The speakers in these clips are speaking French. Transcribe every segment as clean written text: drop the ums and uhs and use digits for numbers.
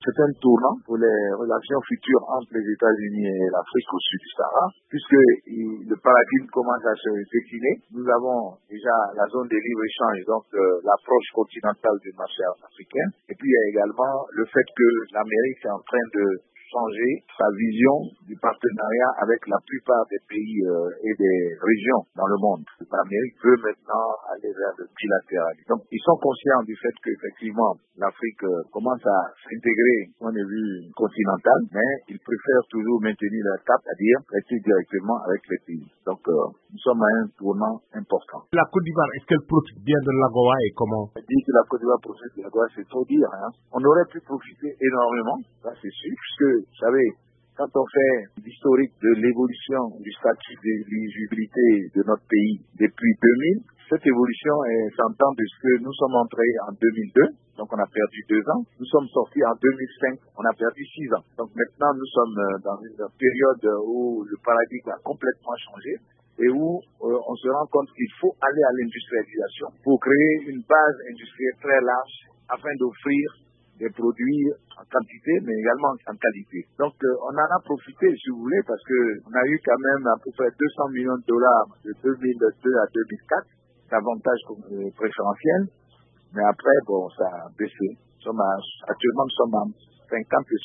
c'est un tournant pour les relations futures entre les États-Unis et l'Afrique au sud du Sahara, puisque le paradigme commence à se décliner. Nous avons déjà la zone de libre-échange, donc l'approche continentale du marché africain. Et puis il y a également le fait que l'Amérique est en train de changer sa vision du partenariat avec la plupart des pays et des régions dans le monde. L'Amérique veut maintenant aller vers le bilatéralisme. Donc, ils sont conscients du fait qu'effectivement, l'Afrique commence à s'intégrer au point de vue continental, mais ils préfèrent toujours maintenir leur cap, c'est-à-dire rester directement avec les pays. Donc, nous sommes à un tournant important. La Côte d'Ivoire, est-ce qu'elle profite bien de l'AGOA et comment? Dire que la Côte d'Ivoire profite de l'AGOA, c'est trop dire. On aurait pu profiter énormément, ça c'est sûr, puisque, vous savez, quand on fait l'historique de l'évolution du statut d'éligibilité de notre pays depuis 2000, cette évolution s'entend de ce que nous sommes entrés en 2002, donc on a perdu 2 ans. Nous sommes sortis en 2005, on a perdu 6 ans. Donc maintenant, nous sommes dans une période où le paradigme a complètement changé et où on se rend compte qu'il faut aller à l'industrialisation pour créer une base industrielle très large afin d'offrir des produits en quantité, mais également en qualité. Donc, on en a profité, si vous voulez, parce que on a eu quand même à peu près $200 millions de 2002 à 2004, d'avantages préférentiels, mais après, bon, ça a baissé. Actuellement, nous sommes à 50 et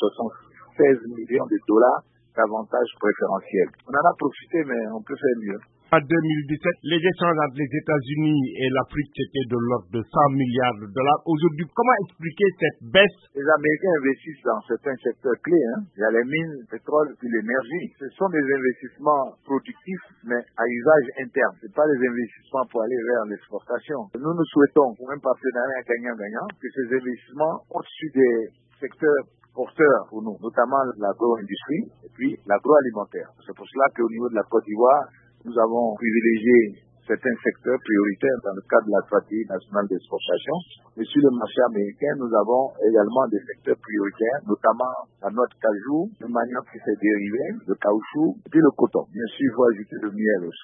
76 millions de dollars d'avantages préférentiels. On en a profité, mais on peut faire mieux. En 2017, les échanges entre les États-Unis et l'Afrique, c'était de l'ordre de 100 milliards de dollars. Aujourd'hui, comment expliquer cette baisse? Les Américains investissent dans certains secteurs clés. Il y a les mines, le pétrole, puis l'énergie. Ce sont des investissements productifs, mais à usage interne. Ce pas des investissements pour aller vers l'exportation. Nous souhaitons, pour un partenariat gagnant-gagnant, que ces investissements au-dessus des secteurs porteurs pour nous, notamment l'agro-industrie et puis l'agroalimentaire. C'est pour cela qu'au niveau de la Côte d'Ivoire, nous avons privilégié certains secteurs prioritaires dans le cadre de la stratégie nationale d'exportation. Et sur le marché américain, nous avons également des secteurs prioritaires, notamment la noix de cajou, le manioc qui s'est dérivé, le caoutchouc et puis le coton. Bien sûr, il faut ajouter le miel aussi.